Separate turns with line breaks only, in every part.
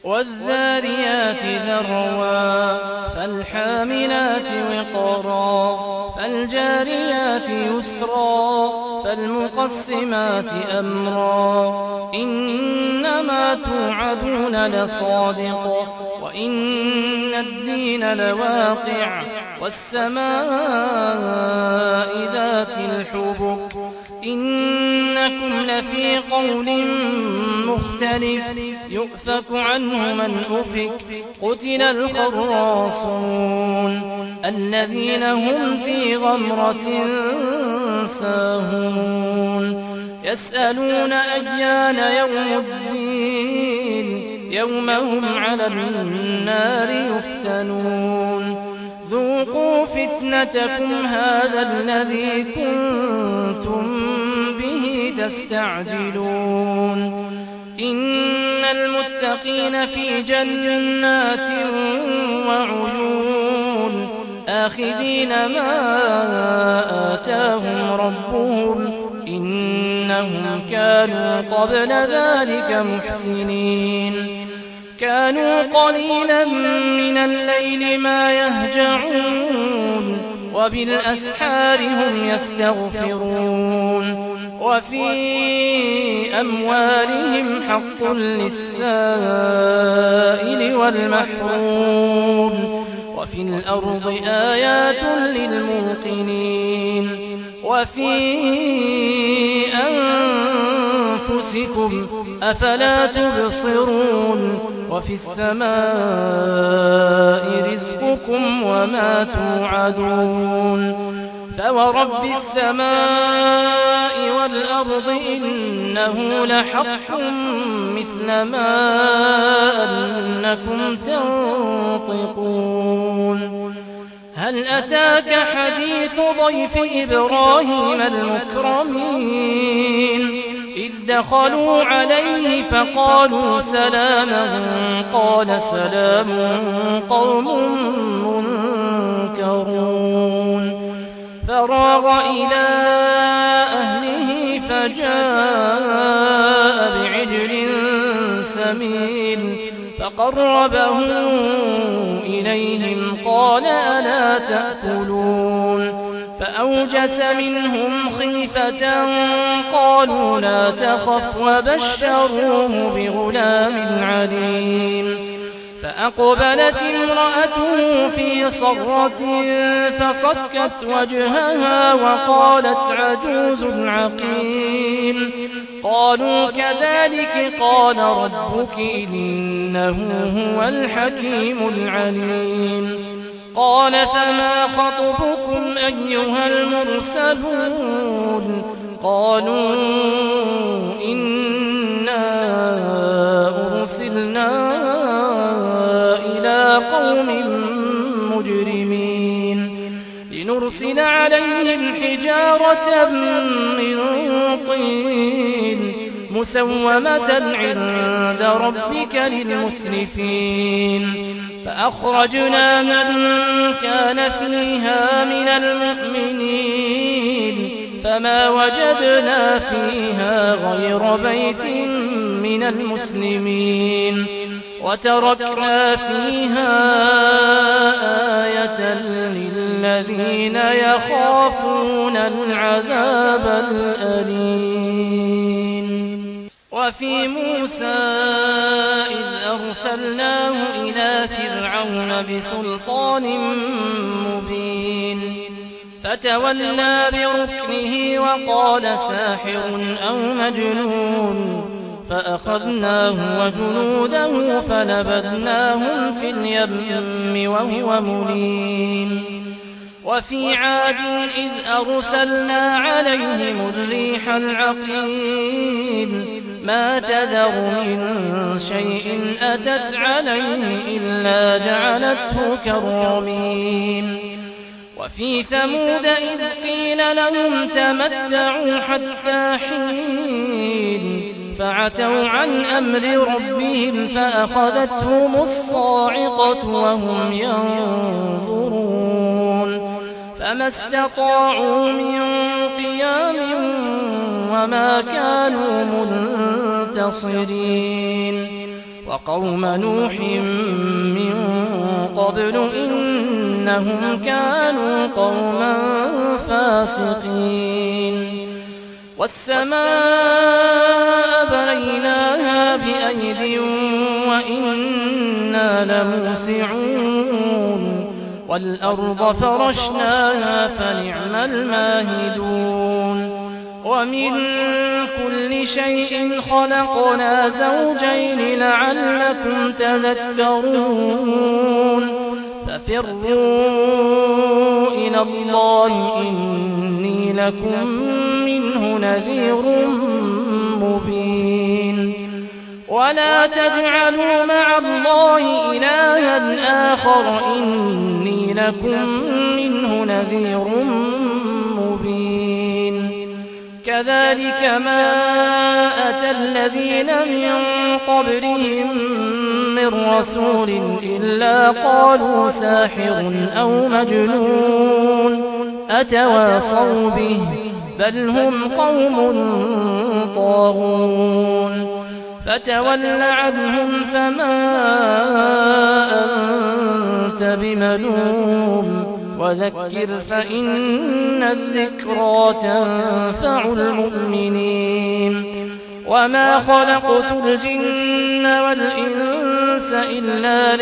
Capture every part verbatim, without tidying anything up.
والذاريات ذروا فالحاملات وقرا فالجاريات يسرا فالمقسمات أمرا إنما توعدون لصادق وإن الدين لواقع والسماء ذات الحبك إنكم لفي قول مختلف يؤفك عنه من أفك قتل الخراصون الذين هم في غمرة ساهون يسألون أيان يوم الدين يوم هم على النار يفتنون ذوقوا فتنتكم هذا الذي كنتم به تستعجلون إن المتقين في جنات وعيون آخذين ما آتاهم ربهم إنهم كانوا قبل ذلك محسنين كانوا قليلا من الليل ما يهجعون وبالأسحار هم يستغفرون وفي أموالهم حق للسائل والمحروم وفي الأرض آيات للموقنين وفي أنفسكم أفلا تبصرون وفي السماء رزقكم وما توعدون فورب السماء والأرض إنه لحق مثل ما أنكم تنطقون هل أتاك حديث ضيف إبراهيم المكرمين إذ دخلوا عليه فقالوا سلاما قال سلام قوم منكرون فراغ إلى أهله فجاء بعجل سمين فقربه إليهم قال ألا تأكلون فأوجس منهم خيفة قالوا لا تخف وبشروه بغلام عليم فأقبلت امرأته في صرة فصكت وجهها وقالت عجوز عقيم قالوا كذلك قال ربك إنه هو الحكيم العليم قال فما خطبكم أيها المرسلون قالوا إنا أرسلنا إلى قوم مجرمين لنرسل عليهم حجارة من طين مسومة عند ربك للمسرفين فأخرجنا من كان فيها من المؤمنين فما وجدنا فيها غير بيت من المسلمين وتركنا فيها آية للذين يخافون العذاب الأليم وفي موسى إذ أرسلناه إلى فرعون بسلطان مبين فتولى بركنه وقال ساحر أو مجنون فأخذناه وجنوده فنبذناهم في اليم وهو مليم وفي عاد إذ أرسلنا عليهم الريح العقيم ما تذر من شيء أتت عليه إلا جعلته كالرميم وفي ثمود إذ قيل لهم تمتعوا حتى حين فعتوا عن أمر ربهم فأخذتهم الصاعقة وهم ينظرون فما استطاعوا من قيام وما كانوا منتصرين وقوم نوح من قبل إنهم كانوا قوما فاسقين والسماء بنيناها بأيد وإنا لموسعون والأرض فرشناها فنعم الماهدون ومن كل شيء خلقنا زوجين لعلكم تذكرون ففروا إلى الله إني لكم منه نذير مبين ولا تجعلوا مع الله إلها آخر إني لكم منه نذير مبين كذلك ما أتى الذين من قبلهم من رسول إلا قالوا ساحر أو مجنون أتواصوا به بل هم قوم طاغون فتول عنهم فما أنت بملوم وذكر فإن الذكرى تنفع المؤمنين وما خلقت الجن والإنس إلا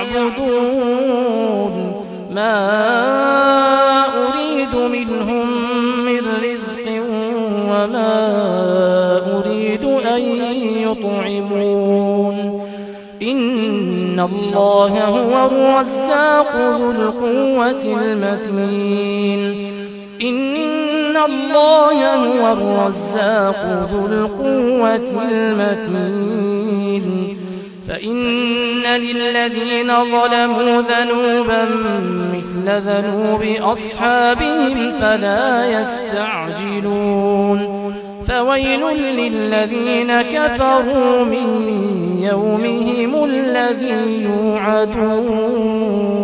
ليعبدون ما أريد منهم من رزق وما أريد أن يطعمون إن الله هو الرزاق ذو القوة المتين إن الله هو الرزاق ذو القوة المتين فإن للذين ظلموا ذنوبا مثل ذنوب أصحابهم فلا يستعجلون فويل للذين كفروا من يومهم الذي يوعدون